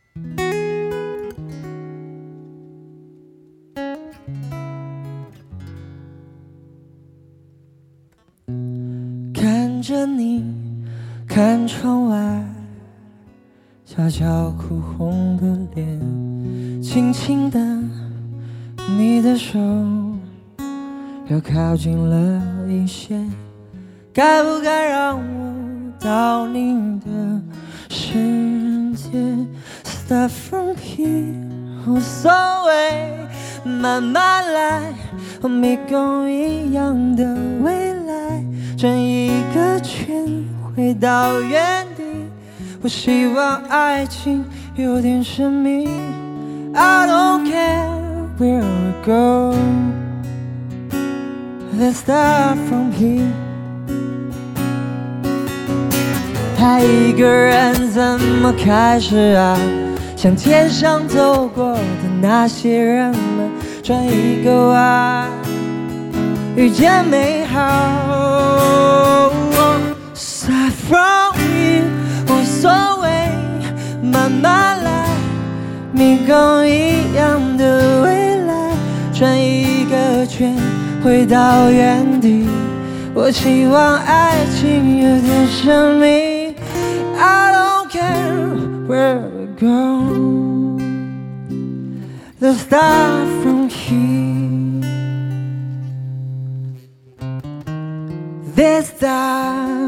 看着你，看窗外悄悄哭红的脸，轻轻的，你的手又靠近了一些，该不该让我到你的世界 ？Start from here， 无所谓，慢慢来，和迷宫一样的未来，转一个圈回到原地。我希望爱情有点神秘 ，I don't care where we go。Let's start from here。他一个人怎么开始啊？像天上走过的那些人们，转一个弯，遇见美好。Start from here， 无所谓，慢慢来，迷宫一样的未来，转一个圈。回到原地，我希望爱情有点神秘。I don't care where we go. Let's start from here. Let's start.